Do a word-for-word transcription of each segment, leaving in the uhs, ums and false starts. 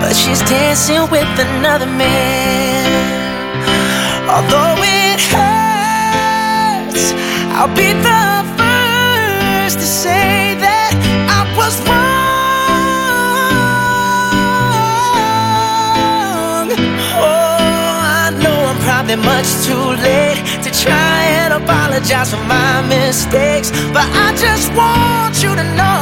but she's dancing with another man. Although it hurts, I'll be the first to say that I was wrong. Oh, I know I'm probably much too late to try and apologize for my mistakes, but I just want you to know,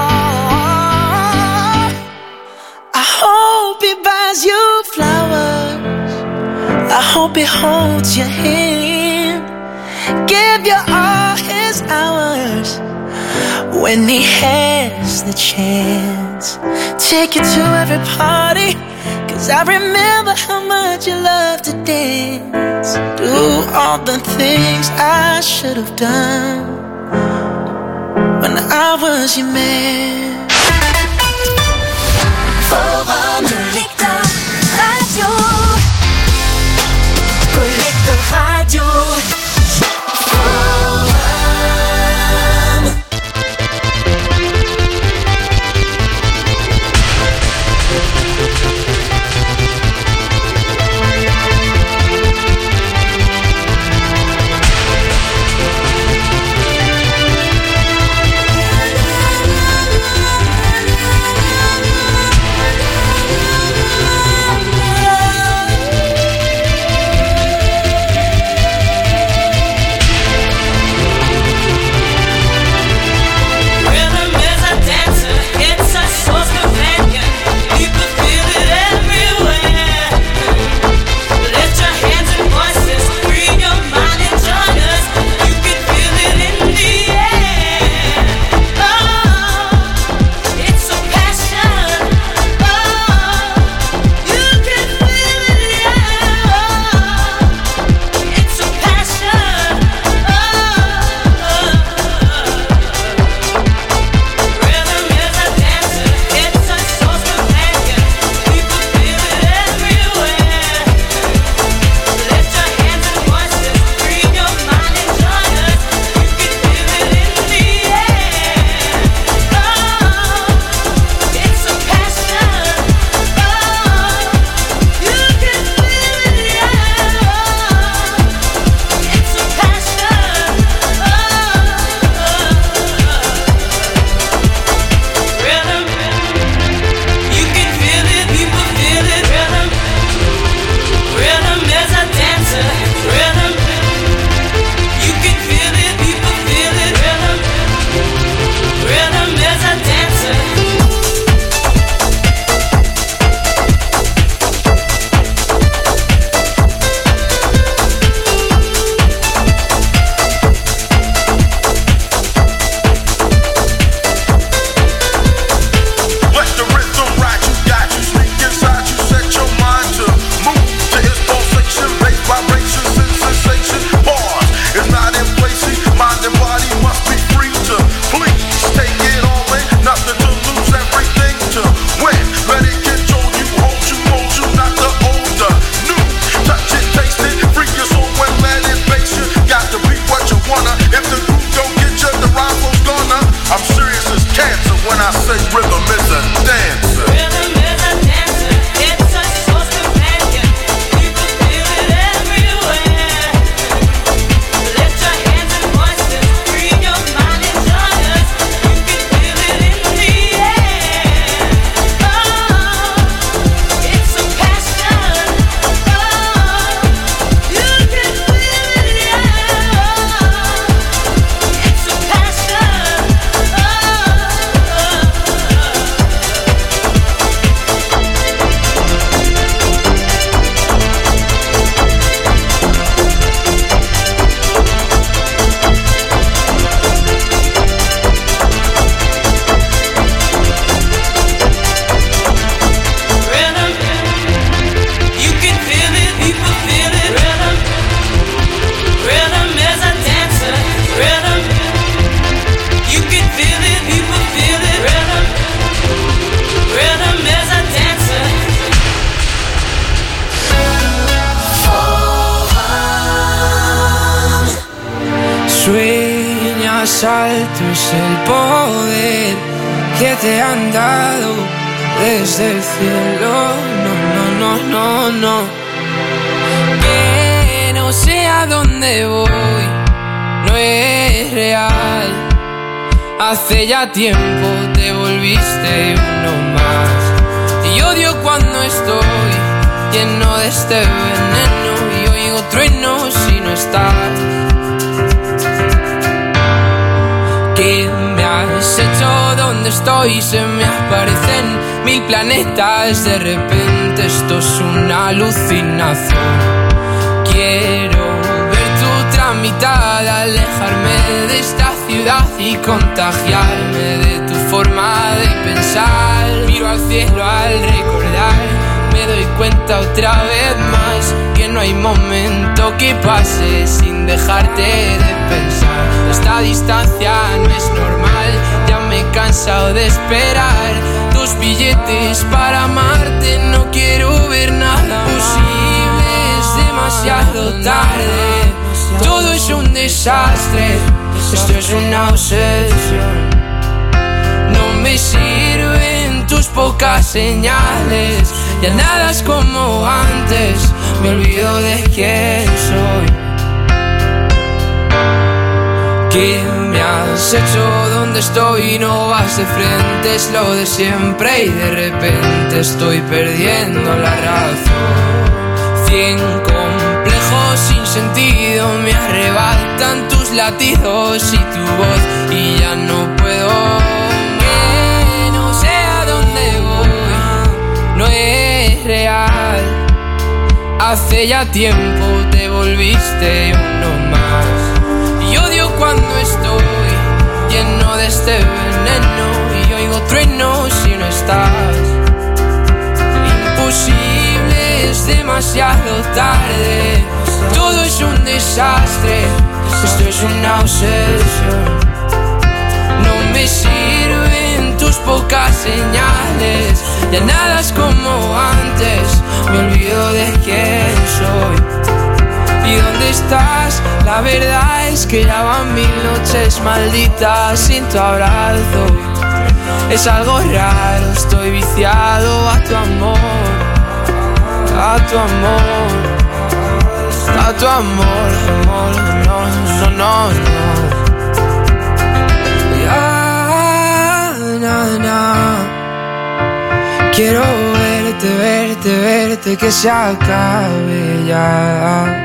I hope he buys you flowers, I hope he holds your hand, give you all his hours when he has the chance. Take you to every party, 'cause I remember how much you love to dance. Do all the things I should have done when I was your man. Forum de lecteur radio, Collector Radio. Sueñas alto es el poder que te han dado desde el cielo. No, no, no, no, no. Que no sé a dónde voy, no es real. Hace ya tiempo te volviste uno más. Y odio cuando estoy lleno de este veneno y oigo truenos si no estás. ¿Qué me has hecho? ¿Dónde estoy? Se me aparecen mil planetas. De repente esto es una alucinación. Quiero ver tu tramitada, alejarme de esta ciudad y contagiarme de tu forma de pensar. Miro al cielo al recordar, me doy cuenta otra vez más que no hay momento que pase sin dejarte de pensar. Esta distancia no es normal, ya me he cansado de esperar tus billetes para amarte. No quiero ver nada posible, es demasiado tarde. Todo es un desastre, esto es una obsesión. No me sirven tus pocas señales, ya nada es como antes, me olvido de quién soy. ¿Qué me has hecho? ¿Dónde estoy? No vas de frente, es lo de siempre y de repente estoy perdiendo la razón. Cien complejos sin sentido me arrebatan tus latidos y tu voz y ya no puedo. Que no sé a dónde voy, no es real. Hace ya tiempo te volviste uno más. Y odio cuando estoy lleno de este veneno y oigo truenos si no estás. Imposible, es demasiado tarde. Todo es un desastre, esto es una obsesión. No me sirven tus pocas señales, ya nada es como antes, me olvido de quién soy. ¿Y dónde estás? La verdad es que ya van mil noches malditas sin tu abrazo. Es algo raro, estoy viciado a tu amor, a tu amor, a tu amor, amor, no, no, no, no. Ya, na, na. Quiero verte, verte, verte, que se acabe ya.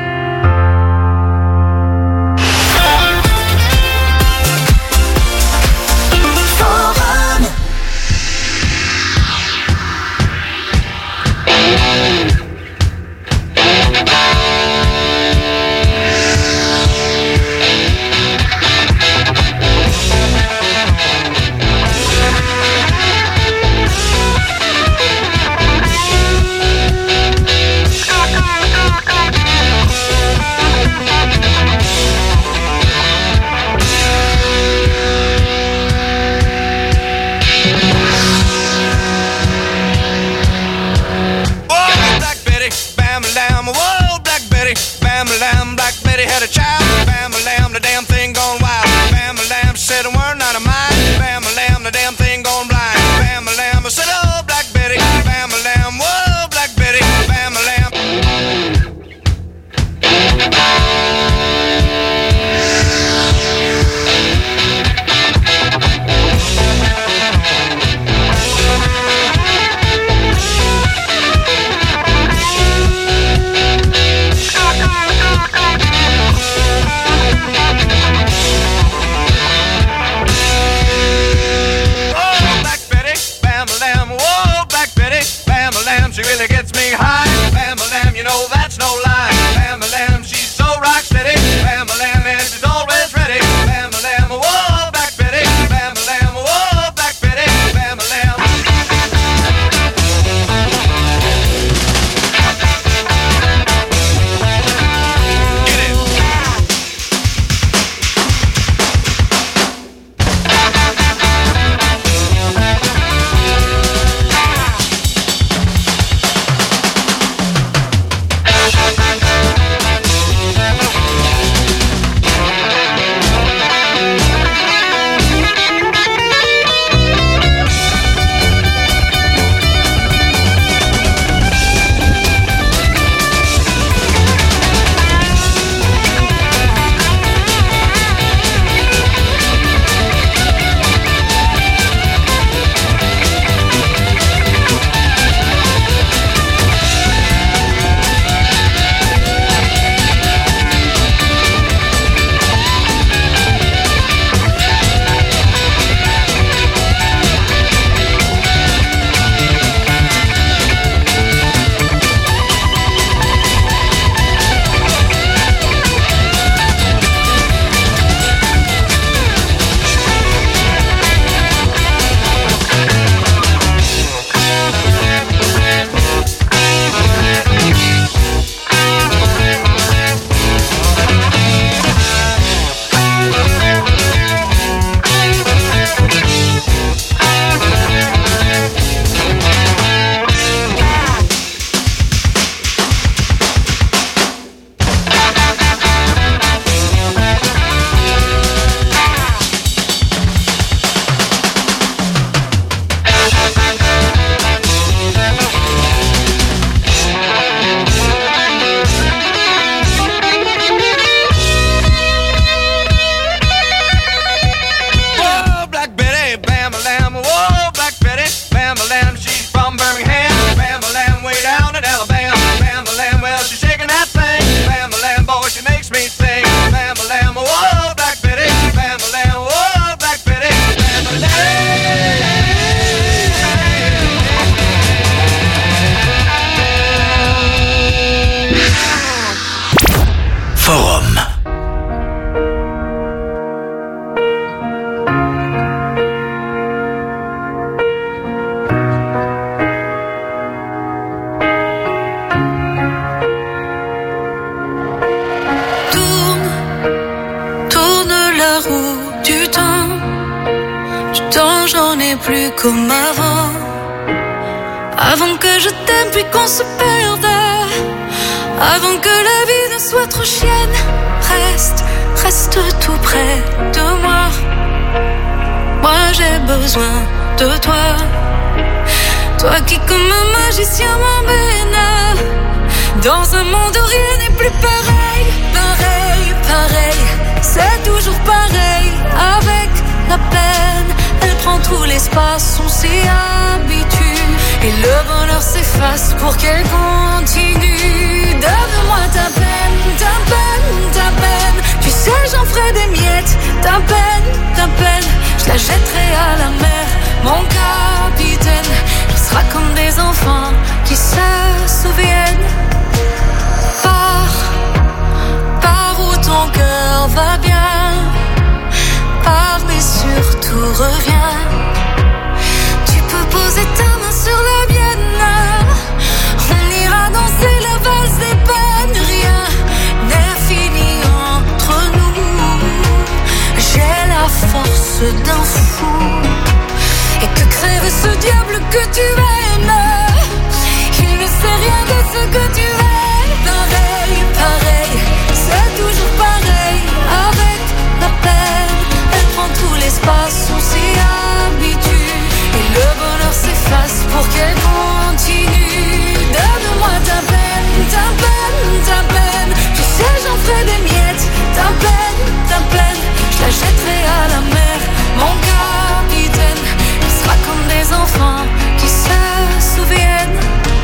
avant, avant que je t'aime puis qu'on se perde, avant que la vie ne soit trop chienne. Reste, reste tout près de moi. Moi j'ai besoin de toi. Toi qui comme un magicien m'emmène dans un monde où rien n'est plus pareil. Pareil, pareil, c'est toujours pareil. Avec la peine, elle prend tout l'espace, on s'y habitue. Et le bonheur s'efface pour qu'elle continue. Donne-moi ta peine, ta peine, ta peine. Tu sais j'en ferai des miettes. Ta peine, ta peine, je la jetterai à la mer. Mon capitaine, on sera comme des enfants qui se souviennent. Pars, pars où ton cœur va bien. Pars mais surtout reviens. Tu peux poser ta main sur la mienne. On ira danser la valse des peines. Rien n'est fini entre nous. J'ai la force d'un fou. Et que crève ce diable que tu aimes. Il ne sait rien de ce que tu aimes. Pareil, pareil, c'est toujours pareil. Avec la peine, elle prend tout l'espace, on s'y habitue. Et le bonheur s'efface pour qu'elle continue. Donne-moi ta peine, ta peine, ta peine. Tu sais j'en ferai des miettes. Ta peine, ta peine, je la jetterai à la mer. Mon capitaine, il sera comme des enfants qui se souviennent.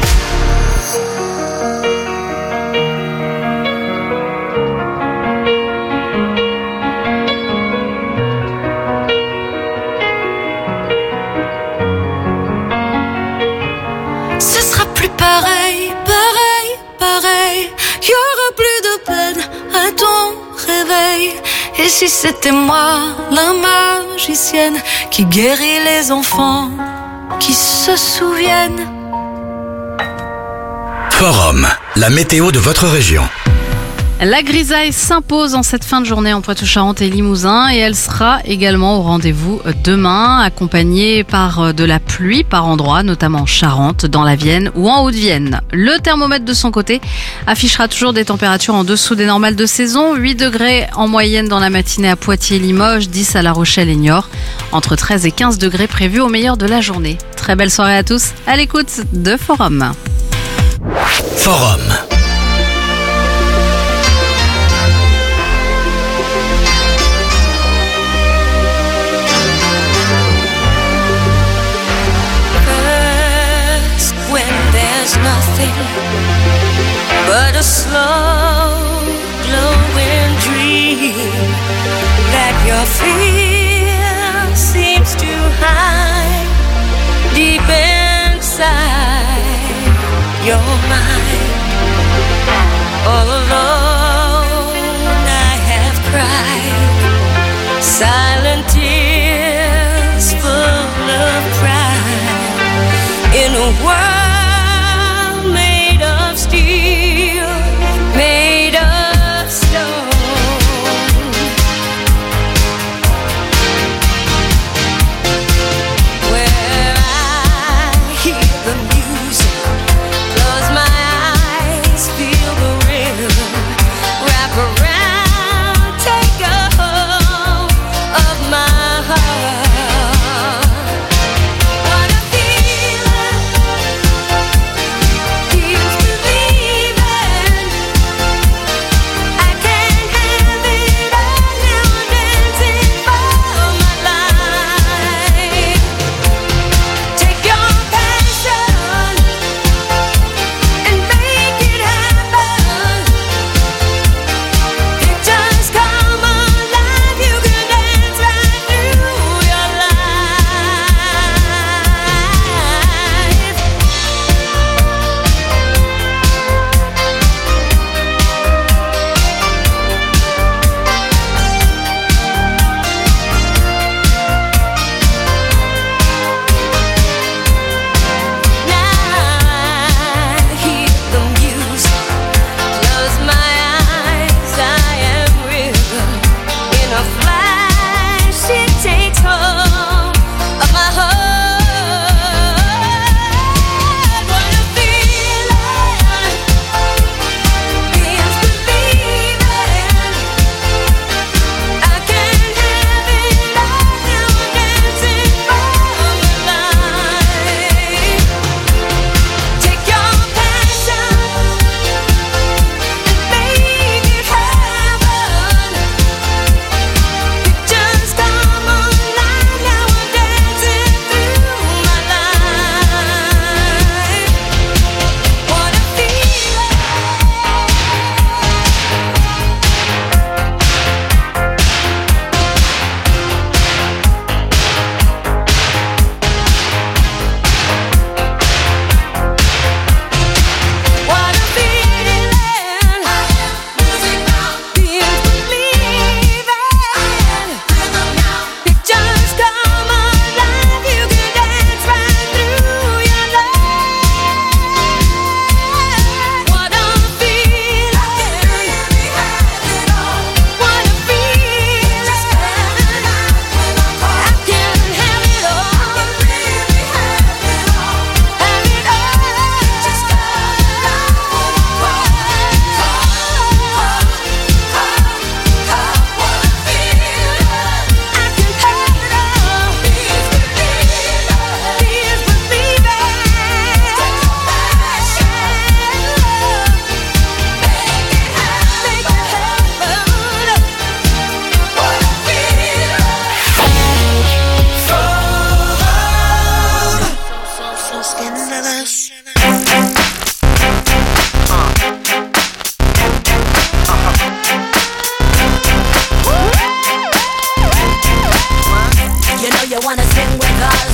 Ce sera plus pareil, pareil, pareil. Y aura plus de peine à ton réveil. Et si c'était moi, la magicienne, qui guérit les enfants, qui se souviennent. Forum, la météo de votre région. La grisaille s'impose en cette fin de journée en Poitou-Charentes et Limousin et elle sera également au rendez-vous demain, accompagnée par de la pluie par endroits, notamment en Charente, dans la Vienne ou en Haute-Vienne. Le thermomètre de son côté affichera toujours des températures en dessous des normales de saison, huit degrés en moyenne dans la matinée à Poitiers-Limoges, dix à La Rochelle et Niort, entre treize et quinze degrés prévus au meilleur de la journée. Très belle soirée à tous, à l'écoute de Forum. Forum. Nothing but a slow glowing dream that your fear seems to hide deep inside your mind. All alone I have cried silent tears full of pride in a world made of stone. Where I hear the music, close my eyes, feel the rhythm, wrap around, take a hold of my heart. What a feeling. scandalous. You know you wanna sing with us.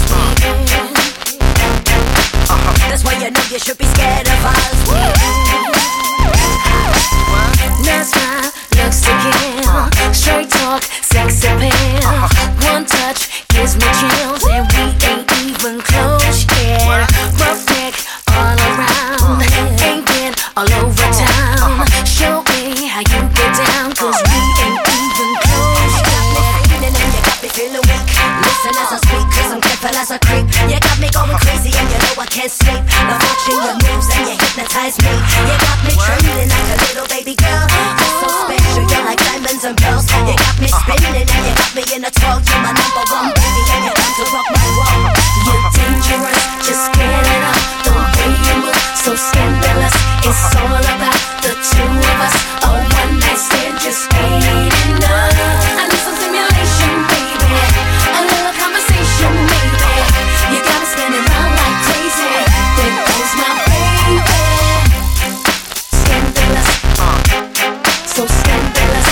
That's why you know you should be scared of us. That's my looks to kill. Straight talk, sex appeal. One touch gives me chills, and we ain't even close yet. Rough neck all around, ain't been all over town. Show me how you get down, 'cause we ain't even close yet. And you got me feeling weak. Listen as I speak, 'cause I'm careful as a creep. You got me going crazy, and you know I can't sleep. Now watching your moves, and you hypnotize me. You got me trembling like a little baby girl. You're so special, you're like diamonds and pearls. You got me spinning, and you got me in a twirl. You're my number one baby, and you come to rock my world. You're dangerous, just get it up. The way you move, so scandalous. It's all about the two of us. A one night stand just ain't enough. I need some stimulation, baby. A little conversation, maybe. You got me spinning round like crazy. There goes my baby. Scandalous, so scandalous.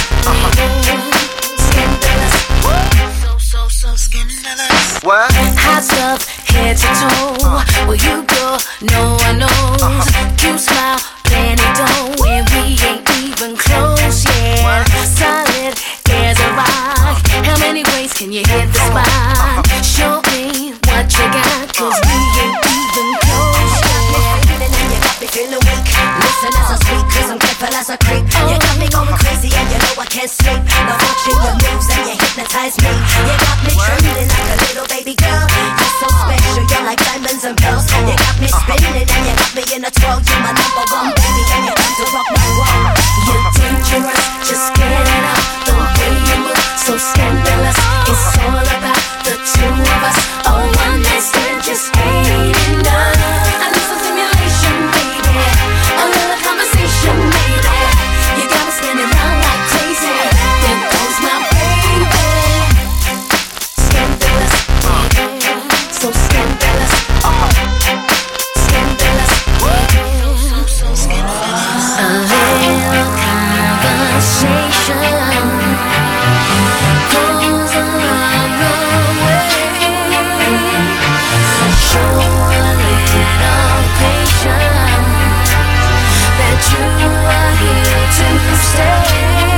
Scandalous, so so so scandalous. What? Hot stuff, head to toe. Where you go, no one knows. You smile, plenty dough, and we ain't even close yet. Solid as a rock. How many ways can you hit the spot? Show me what you got, 'cause we ain't even close yet. And you got me feeling weak. Listen as I speak, 'cause I'm careful as a creep. You got me going crazy, and you know I can't sleep. Now watching your moves, and you hypnotize me. You got me trembling like a little baby girl. You're so special, you're like diamonds and pearls. You got me spinning, and you got me in a twirl. You're my number one baby, and you come to rock my world. You're dangerous, just get it up. The way you move, so scandalous. It's all about the two of us. A one night stand just ain't enough. I need some stimulation, baby. A little conversation, maybe. You got me spinning round like crazy. There goes my baby. Scandalous, so scandalous. Scandalous, so so scandalous. A little conversation goes a long way. Show a little patience that you are here to stay.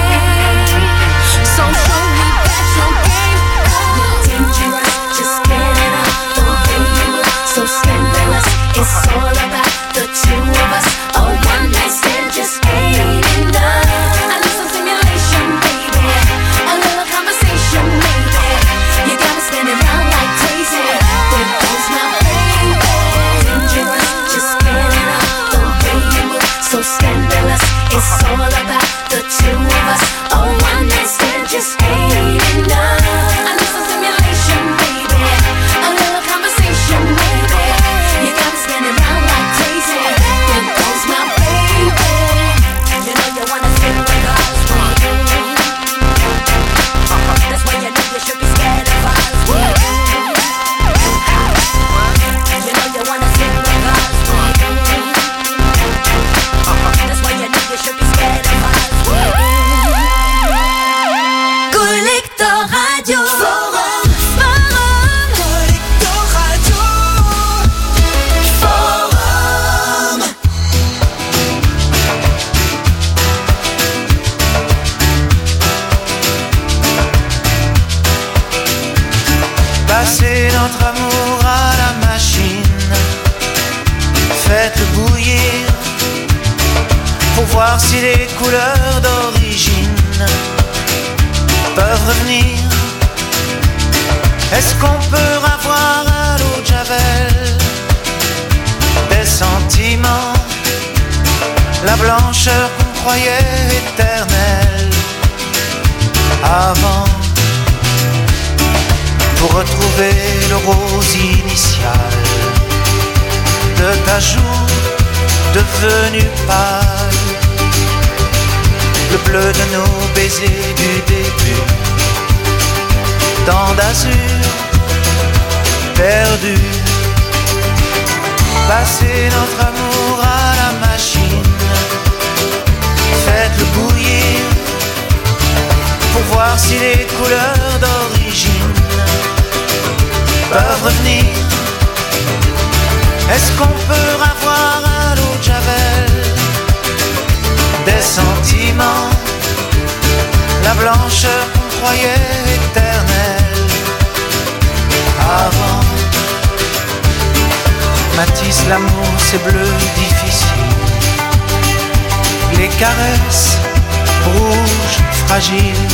So show me that your game. You're dangerous, just get it up. The way you move, so scandalous. It's all about the two of us. A one night stand just ain't enough. I need some stimulation, baby. A little conversation, maybe. You got me spinning round like crazy. There goes my baby. Dangerous, just get it up. The way you move, so scandalous. It's all about the two of us. A one night stand just ain't enough. I need some stimulation, baby. A little conversation, maybe. You got me spinning round like crazy. There goes my baby. You know you wanna sing with us, baby. That's why you know you should be scared of us, baby. You know you wanna sing with us, baby. That's why you know you should be scared of us, baby. Collector Radio Forum, Forum. Collector Radio Forum. Passez notre amour à la machine, faites-le bouillir pour voir si les couleurs d'origine peuvent revenir. Est-ce qu'on peut avoir à l'eau de Javel des sentiments, la blancheur qu'on croyait éternelle avant, pour retrouver le rose initial de ta joue devenue pâle, le bleu de nos baisers du début, tant d'azur perdu. Passez notre amour à la machine, faites-le bouillir pour voir si les couleurs d'origine peuvent revenir. Est-ce qu'on peut avoir à l'eau de Javel des sentiments, la blancheur qu'on croyait éternelle avant? Matisse, l'amour c'est bleu difficile, les caresses rouges fragiles,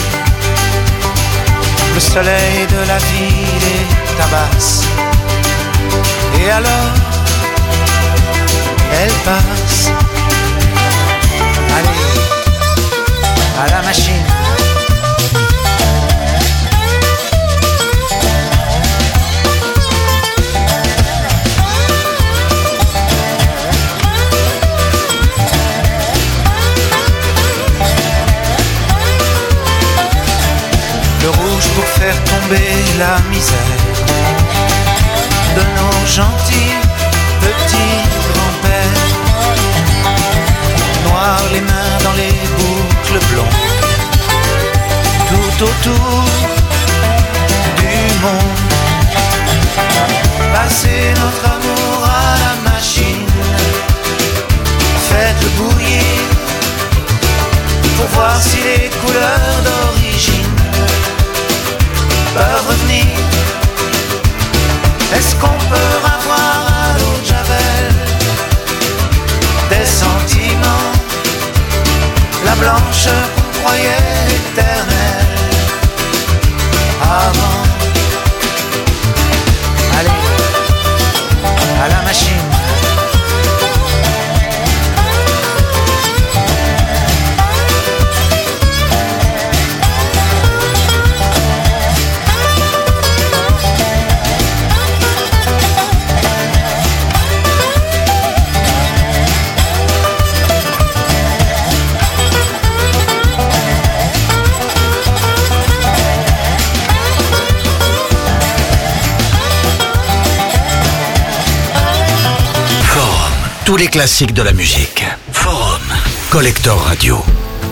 le soleil de la ville est tabasse. Et alors elle passe. Allez, à la machine. Le rouge pour faire tomber la misère de nos gentils petits grands-pères. Noir les mains dans les boucles blondes, tout autour du monde. Passez notre amour à la machine, faites-le bouillir pour voir si les couleurs d'origine peuvent revenir. Est-ce qu'on peut avoir à l'eau de Javel des sentiments, la blancheur qu'on croyait éternelle avant? Allez, à la machine. Tous les classiques de la musique. Forum. Collector Radio.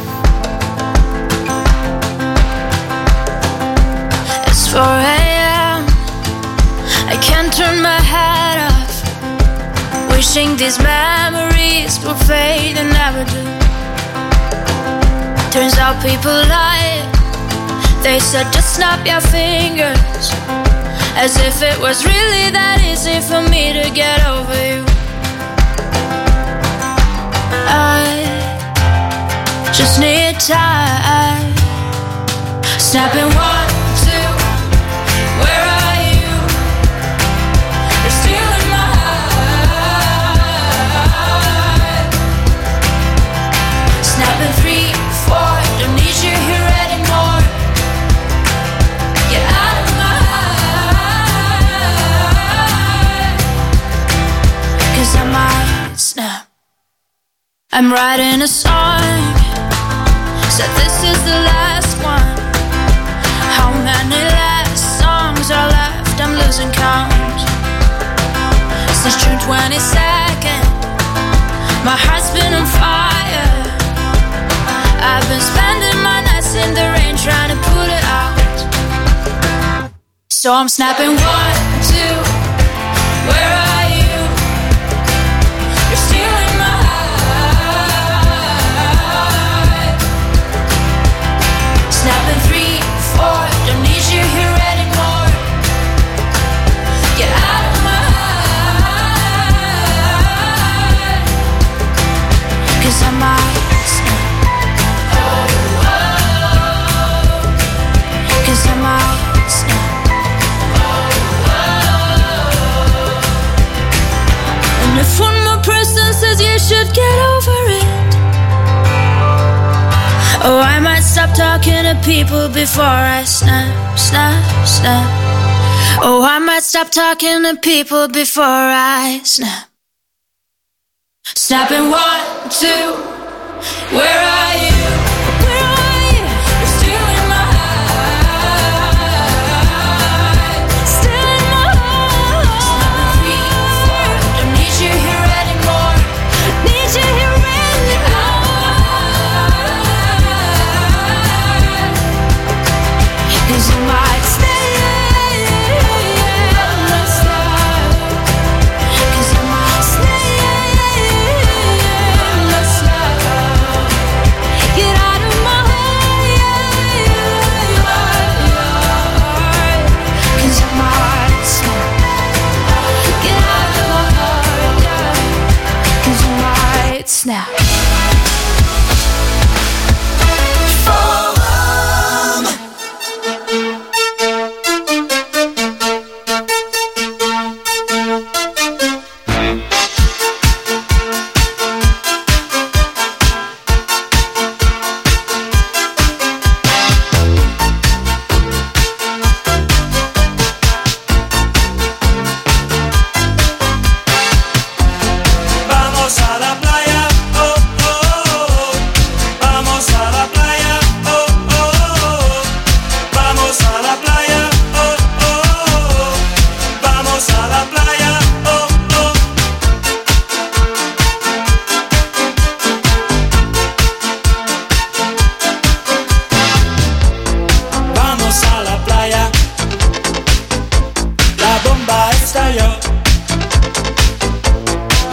It's four a.m. I can't turn my head off, wishing these memories will fade and never do. Turns out people lie. They said just snap your fingers, as if it was really that easy for me to get over you. I just need time. Snapping one, two, where are you? You're stealing my heart. Snapping three, four, don't need you here anymore. Get out of my heart, 'cause I might snap. I'm writing a song, said this is the last one. How many last songs are left? I'm losing count. Since June twenty-second, my heart's been on fire. I've been spending my nights in the rain trying to put it out. So I'm snapping one, two, where are you? You're stealing my heart. Snapping three, four, don't need you here anymore. Get out of my heart, 'cause I might snap. Oh, oh, 'cause I might snap. Oh, oh. And if one more person says you should get over it, oh, I might stop talking to people before I snap, snap, snap. Oh, I might stop talking to people before I snap. Snapping one, two, where are you? Where are you? You're stealing my heart. Stealing my heart. Snapping three, four, don't need you here.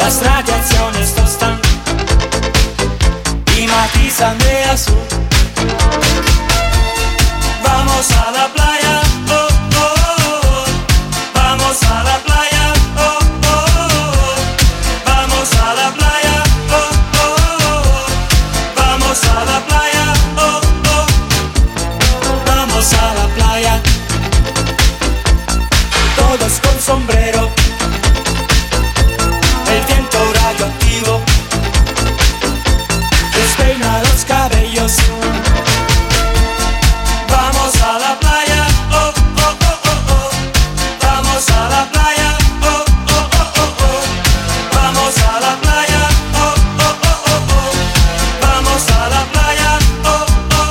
las radiaciones tostan y matizan de azul. Vamos a la playa, oh, oh, oh. Vamos a la playa, oh, oh, oh. Vamos a la playa, oh, oh, oh. Vamos a la playa, oh, oh. Vamos a la playa. Todos con sombrero, el viento radioactivo despeina los cabellos. Vamos a la playa, oh, oh, oh, oh, oh. Vamos a la playa, oh, oh, oh, oh, oh. Vamos a la playa, oh, oh, oh, oh, oh. Vamos a la playa, oh, oh.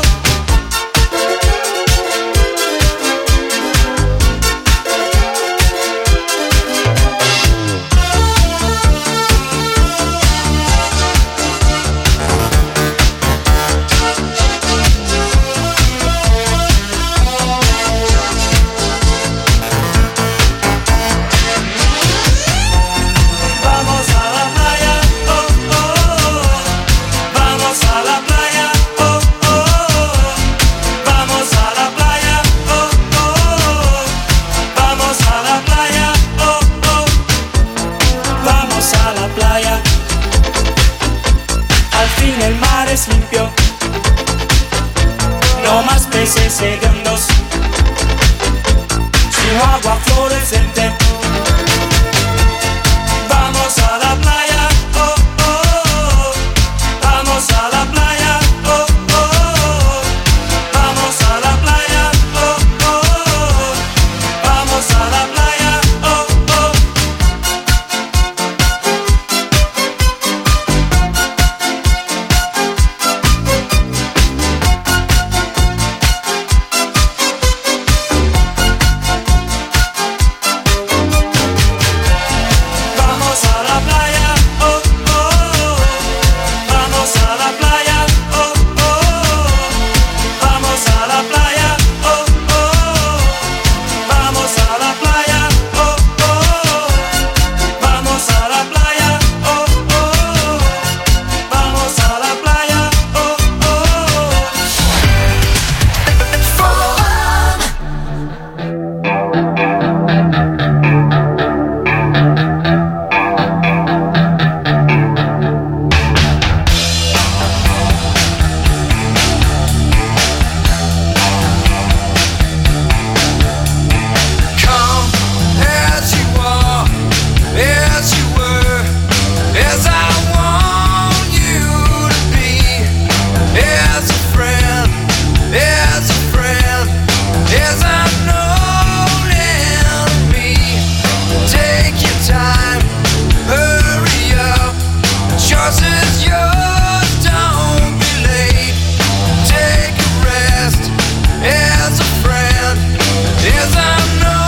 Vamos a la playa, oh, oh, oh. Vamos a la playa, oh, oh, oh. Vamos a la playa, oh, oh. Vamos a la playa, oh, oh. Vamos a la playa. Al fin el mar es limpio, no más peces hediondos, sino agua fluorescente. Vamos a la playa, oh, oh, oh. Vamos a la playa, oh, oh, oh. Vamos a la playa, oh, oh, oh. Vamos a la playa, oh, oh. Vamos a la playa, oh, oh, oh. Vamos a la playa, oh, oh, oh. Vamos a la playa, oh, oh, oh. Vamos a la playa, oh, oh, oh. Vamos a la playa, oh, oh, oh. Vamos a la playa, oh, oh, Come as you are, as you were, as I want you to be, as a friend, as a friend, as I've known enemy. Take your time, hurry up, choice is yours, don't be late. Take a rest, as a friend, as I've known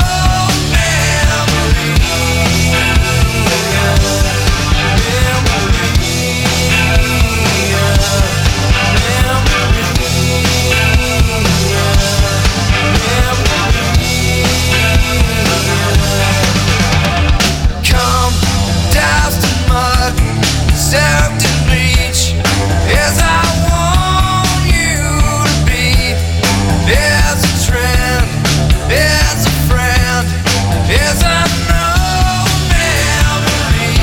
Come, doused in mud, soaked in bleach, as I want you to be, as a trend, as a friend, as I know memory.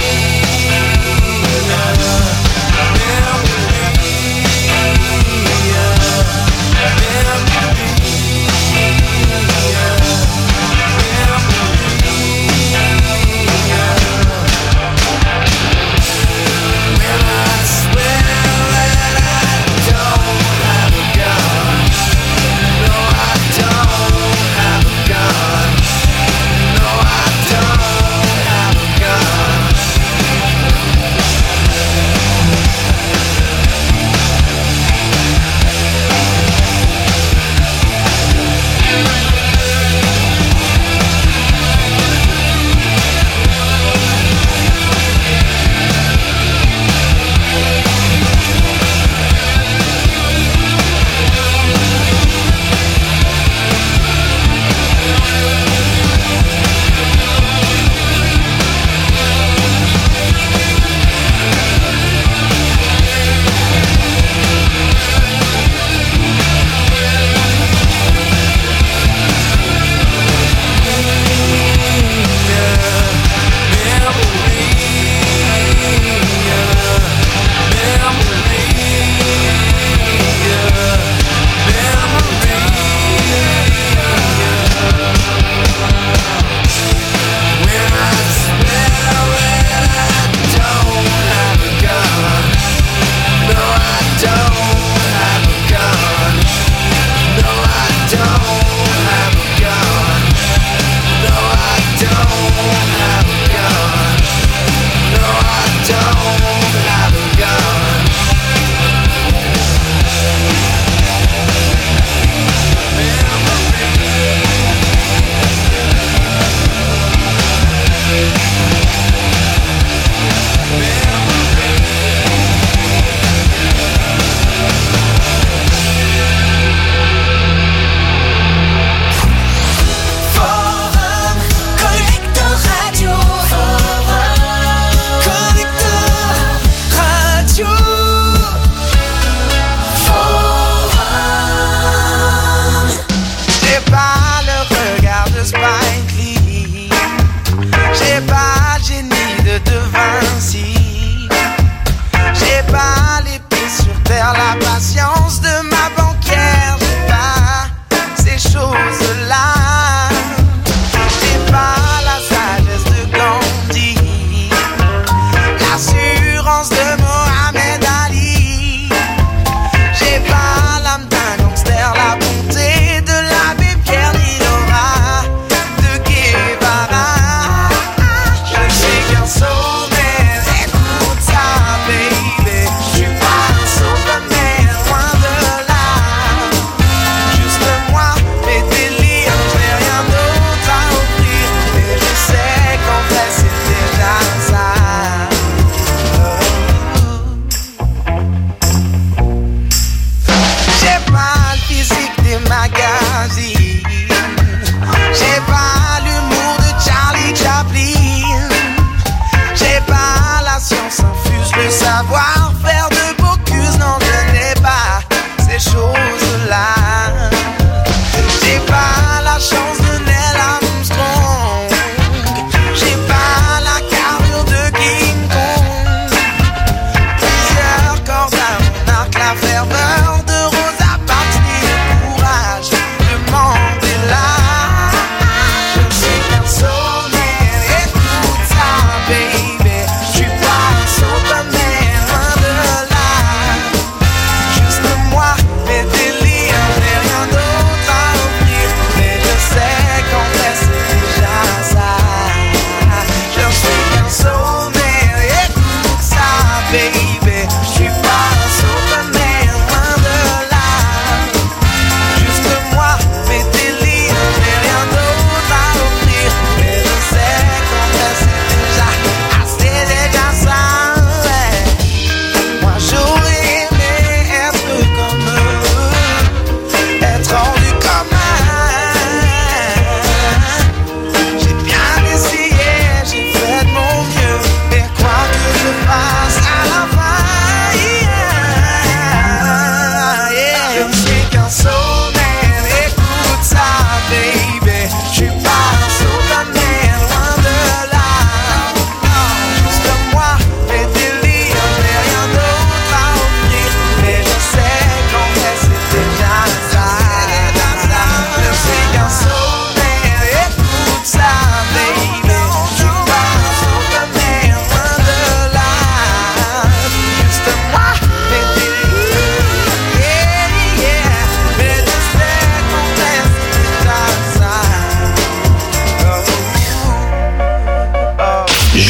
Memory.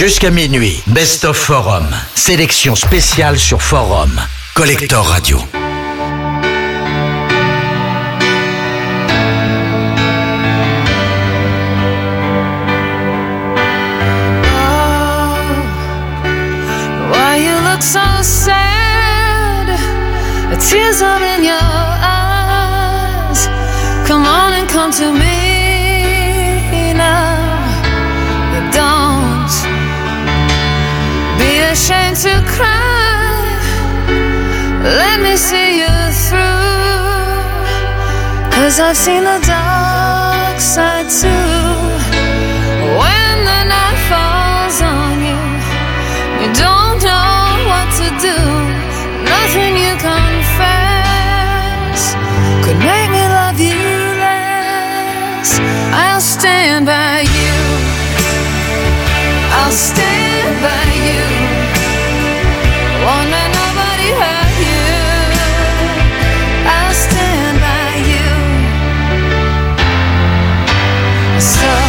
Jusqu'à minuit, Best of Forum. Sélection spéciale sur Forum. Collector Radio. So sad, the tears are in your eyes. Come on and come to me now. You don't be ashamed to cry. Let me see you through, 'cause I've seen the dark side too. When the night falls on you, you don't know what to do. Nothing you confess could make me love you less. I'll stand by you. I'll stand by you. Won't let nobody hurt you. I'll stand by you. So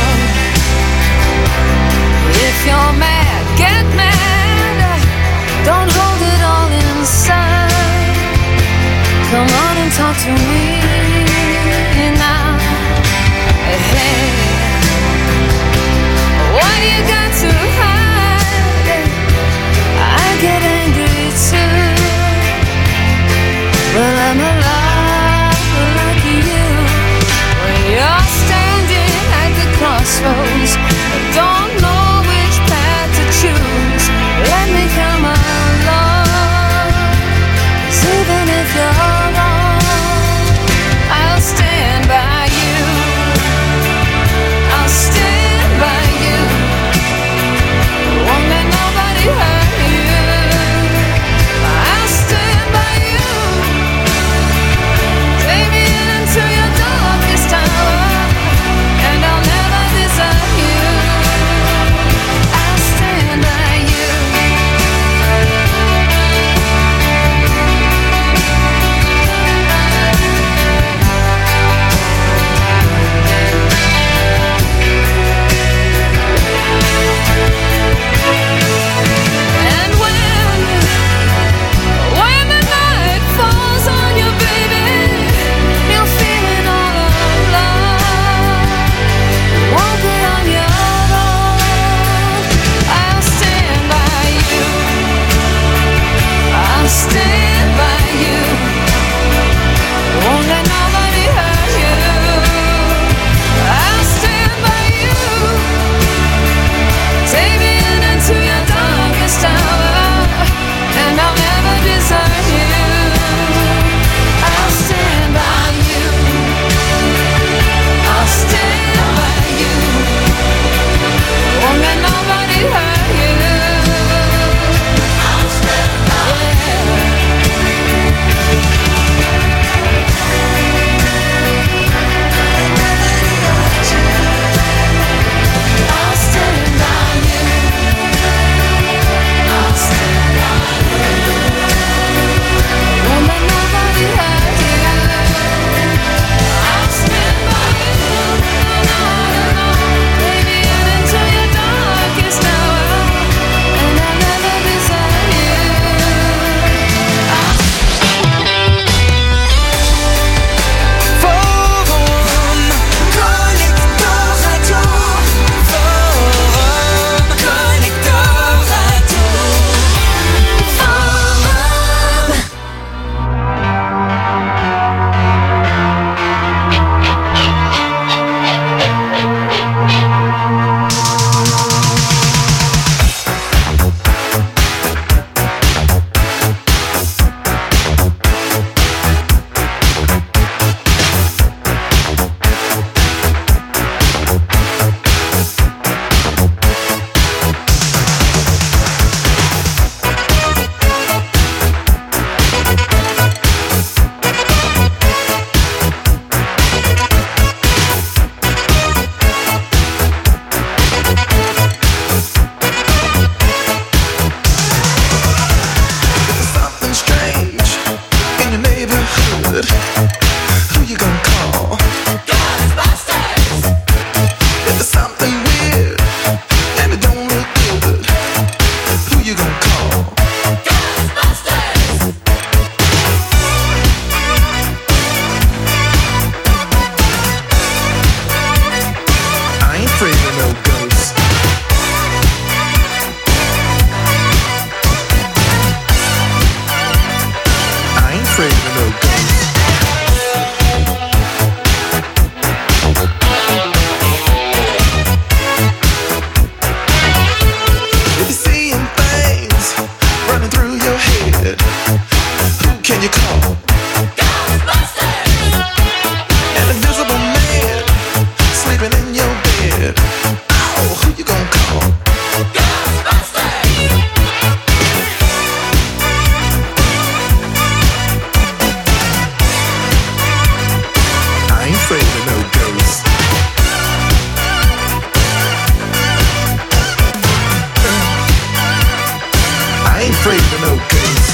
afraid to know, 'cause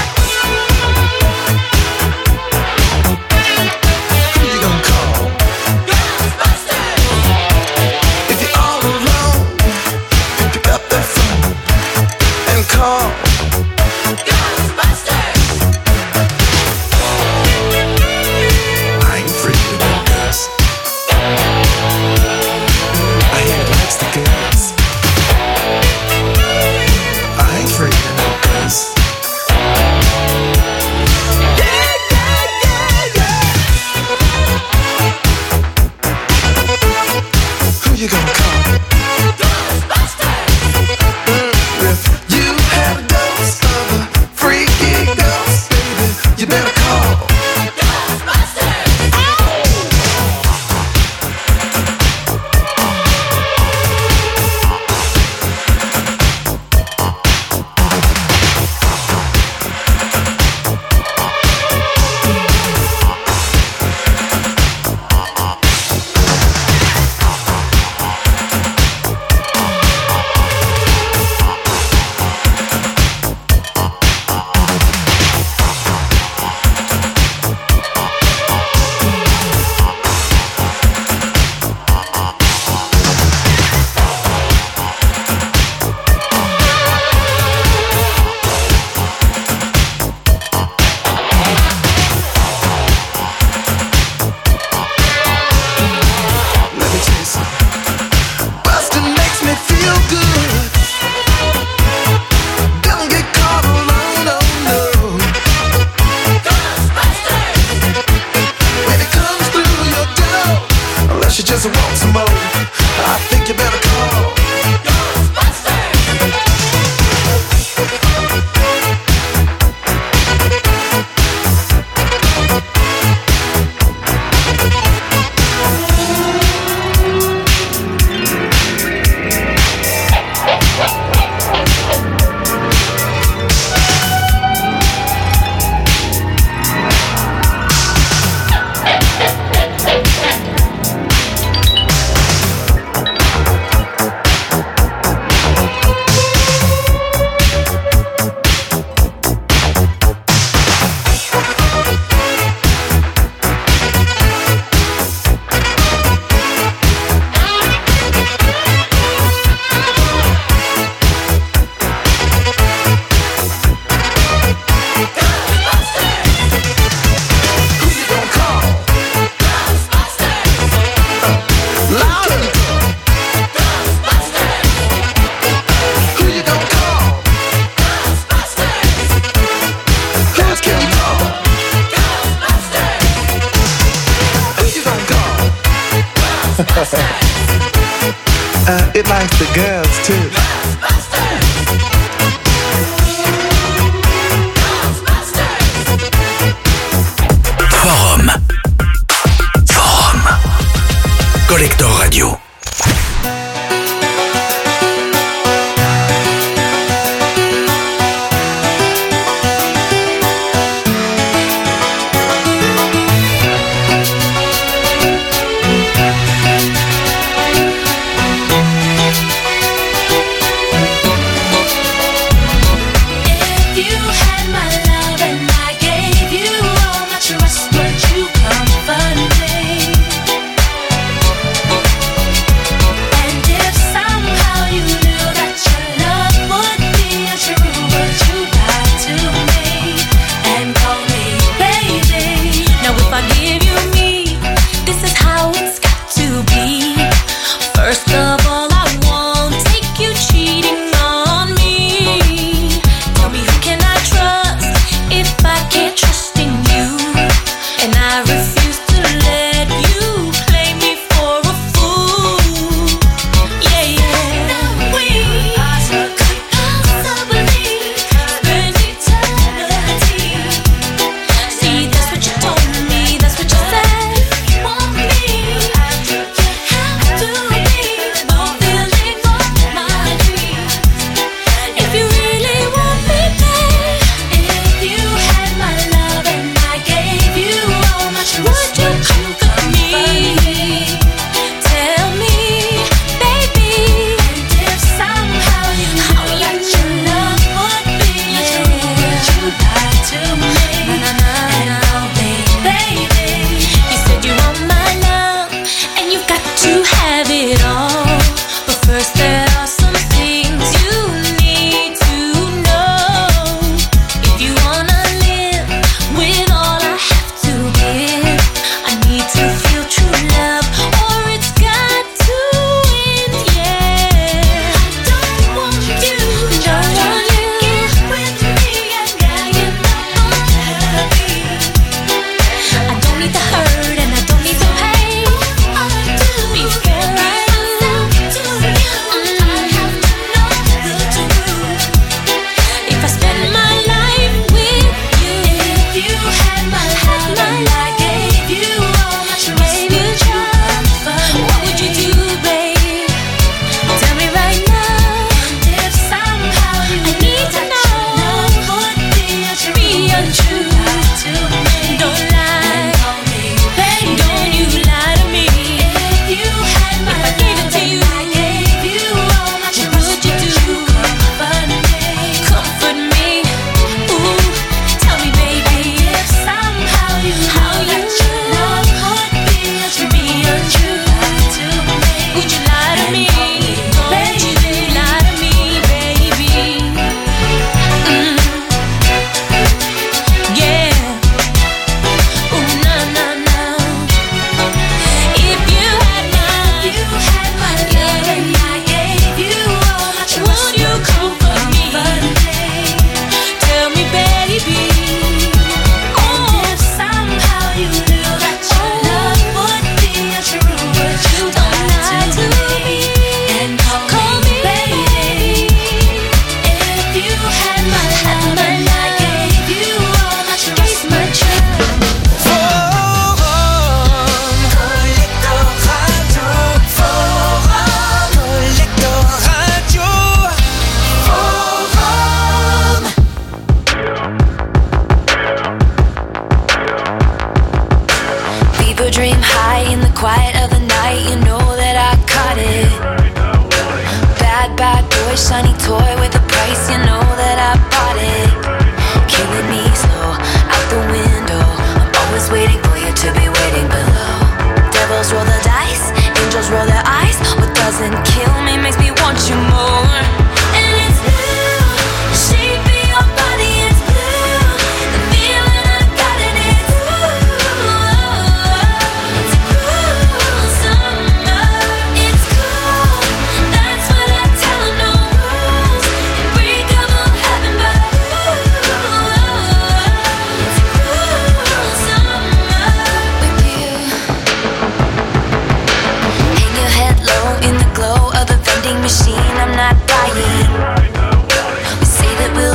who you gonna call? Ghostbusters! If you're all alone, pick up the phone and call Ghostbusters! I ain't afraid of no ghosts. I hear it likes the girls. I ain't afraid of no ghosts. Yeah, yeah, yeah, yeah. Who you gonna call? Ghostbusters! Mm, if you had a ghost of a freaky ghost, baby, you better call Ghostbusters! Let me tell you something. Bustin' makes me feel good. Don't get caught alone, no, no. Ghostbusters! When it comes through your door, unless you just want some more, I think you better call Ghostbusters! Who you gonna call? Ghostbusters! Louder! Ghostbusters! Who you gonna call? Ghostbusters! Let's get 'em all. Ghostbusters! Who you gonna call? Ghostbusters! uh, it likes the girls too. Ghostbusters! Forum. Forum. Collector Radio. If you had my love and I gave you all my trust, would you comfort me?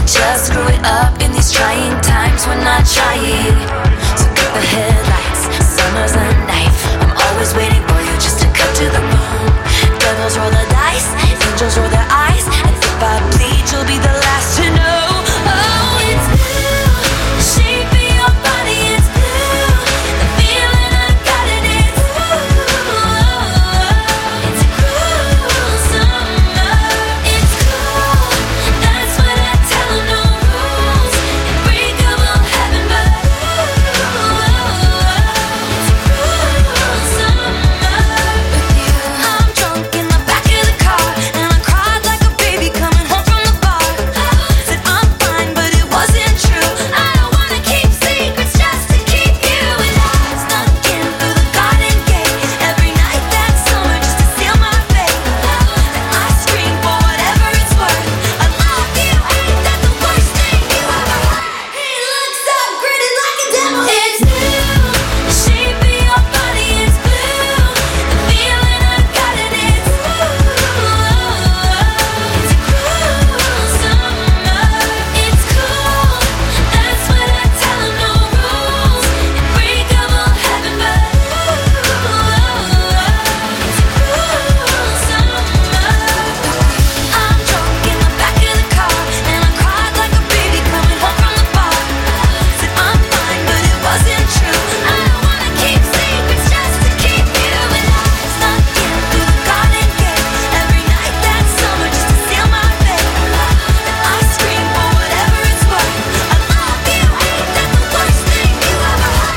just screw it up in these trying times. We're not trying. So cut the headlights, summer's a knife. I'm always waiting for you just to cut to the bone. Devils roll the dice, angels roll their eyes, and if I bleed, you'll be the last to know. Oh, it's blue, the shape of your body is blue. The feeling I got it is blue. It's cool summer, it's cool. That's what I tell 'em, no rules. Unbreakable heaven, but it's cool summer with you. I'm drunk in the back of the car, and I cried like a baby coming home from the bar. Said I'm fine, but it wasn't true. I don't wanna keep secrets just to keep you. And I snuck in through the garden gate every night that summer just to seal my fate. And I scream for whatever it's worth. I love you, ain't that the worst thing you ever heard? He looks so gritty like a devil. It's blue, the shape of your body is blue. The feeling I got it is blue. It's cool summer, it's cool. That's what I tell 'em, no rules. Unbreakable heaven, but it's cool summer. I'm drunk in the back of the car, and I cried like a baby coming home from the bar. Said I'm fine, but it wasn't true. I don't wanna keep secrets just to keep you. And I snuck in through the garden gate every night that summer just to seal my fate. And I scream for whatever it's worth. I love you, ain't that the worst thing you ever heard?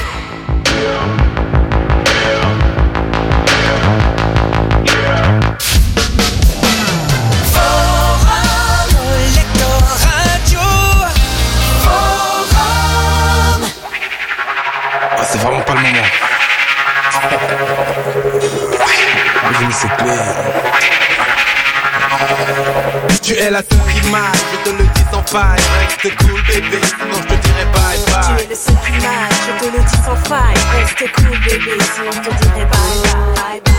Ah, c'est vraiment pas le moment. Je me sais clair. Tu es la seule qui m'aille, je te le dis sans faille. Reste cool bébé, sinon je te dirai bye bye. Tu es le seul qui m'aille, je te le dis sans faille. Reste cool bébé, sinon je te dirai bye bye bye.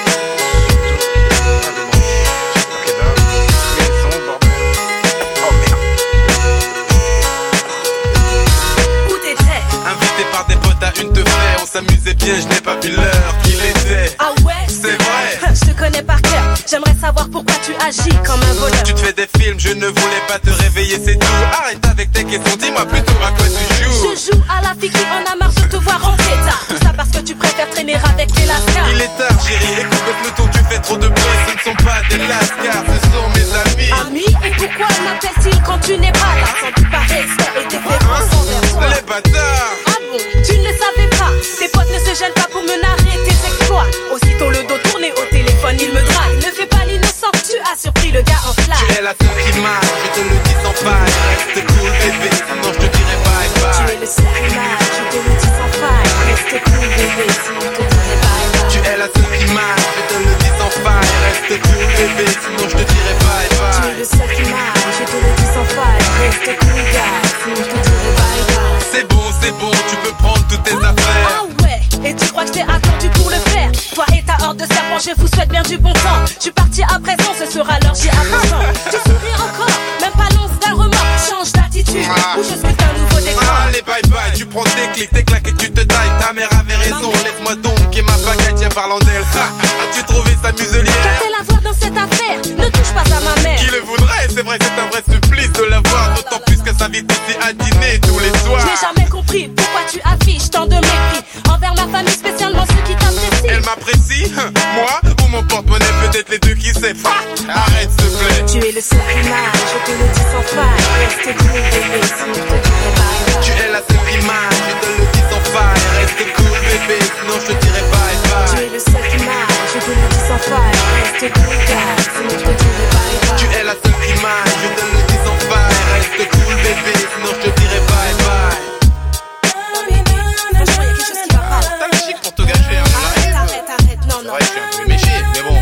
Où t'étais? Invité par des potes à une te faire, on s'amusait bien, je n'ai pas vu l'heure qu'il était. Ah ouais? C'est vrai. Je te connais par cœur, j'aimerais savoir pourquoi tu agis comme un voleur. Tu te fais des films, je ne voulais pas te réveiller, c'est tout. Arrête avec tes questions, dis-moi plutôt à quoi tu joues. Je joue à la fille qui en a marre de te voir rentrer tard. Tout ça parce que tu préfères traîner avec les lascars. Il est tard chérie, écoute le peloton, tu fais trop de bruit. Ce ne sont pas des lascars, ce sont mes amis. Amis? Et pourquoi m'appellent-ils quand tu n'es pas là? Sans doute par respect et déférence envers toi. Les bâtards. Ah bon? Tu ne le savais pas? Tes potes ne se gênent pas pour me narrer tes exploits. Aussitôt le dos tourné au téléphone, il me drague. Ne fais pas l'innocent, tu as surpris le gars en flash. Tu es la seule qui m'aille, je te le dis sans faille. Reste cool bébé, sinon je te dirai bye bye. Tu es le seul qui m'aille, je te le dis sans faille. Reste cool bébé, sinon je te dirai bye bye. Tu es la seule qui m'aille, je te le dis sans faille. Reste cool bébé, sinon je te dirai bye Tu es bye. le seul qui m'aille, je te le dis sans faille. Reste cool gars, sinon je te dirai bye bye. C'est bon, c'est bon, tu peux prendre toutes tes affaires. Ah ouais, et tu crois que je t'ai attendu pour le faire? Toi et ta horde de serpents, je vous souhaite bien du bon temps. Je suis parti à présent, ce sera l'heure, j'y apprends. Tu souris encore, même pas l'once d'un remords. Change d'attitude, ou je suis un nouveau décor. Allez bye bye, tu prends tes clics, tes claques et tu te tailles. Ta mère avait raison, laisse-moi donc et ma baguette, tiens parlant d'elle. Ha, as-tu trouvé sa muselière? Qu'a-t-elle à voir dans cette affaire? Ne touche pas à ma mère. Qui le voudrait? C'est vrai que c'est un vrai supplice de la voir. D'autant plus qu'elle s'invite ici à dîner tous les soirs. Je n'ai jamais compris pourquoi tu affiches tant de mépris envers ma famille, spécialement ceux qui t'apprécient. Elle m'apprécie? Moi? Ou mon porte-monnaie? Peut-être les deux, qui sait? Ha, arrête s'il te plaît. Tu es le seul qui m'aille, je te le dis sans faille. Reste cool bébé, sinon je te dirai bye bye. Tu es la seule qui m'aille, je te le dis sans faille. Reste cool bébé, sinon je te dirai bye Tu bye. es le seul qui m'aille, je te le dis sans faille. Reste cool gars, sinon je te dirai bye bye. Tu es la seule qui m'aille, je te le dis sans faille. Reste cool bébé, sinon je te dirai bye bye. Franchement, y'a quelque chose qui va pas. T'as le chic pour te gâcher, hein, Arrête, arrête, arrête, non, non. ouais, je suis un peu méché, mais bon.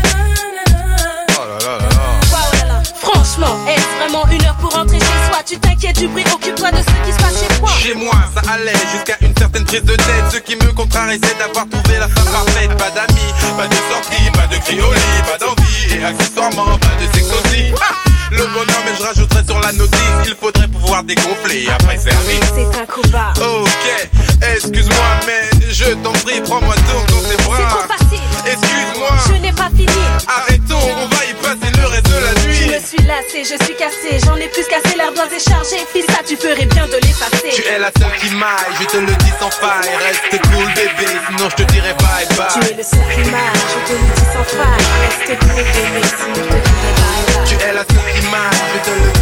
Oh là là là là. Waouh là là. Franchement, est-ce vraiment une heure pour rentrer chez soi? Tu t'inquiètes du bruit, occupe-toi de ce qui se passe chez toi. Chez moi, ça allait jusqu'à une certaine prise de tête. Ce qui me contrarie, c'est d'avoir trouvé la femme parfaite. Pas d'amis, pas de sortie, pas de cri au lit, pas d'envie. Et accessoirement, pas de sexe aussi. Ah, Le bonhomme, et je rajouterai sur la notice, il faudrait pouvoir dégonfler après service. C'est un coup bas. Ok, excuse-moi, mais je t'en prie, prends-moi donc dans tes bras. C'est trop facile. Excuse-moi, Je n'ai pas fini. arrêtons, on va y passer le reste de la Je nuit. me suis lassé, je suis cassé. J'en ai plus cassé, l'air doigt est chargé. Fils, ça, tu ferais bien de l'effacer. Tu es la seule qui maille, je te le dis sans faille. Reste cool bébé, sinon je te dirai bye bye. Tu es le seul qui m'aille, je te le dis sans faille. Reste cool, bébé, sinon je te dirai bye bye. Tu es la seule qui maille, je te le dis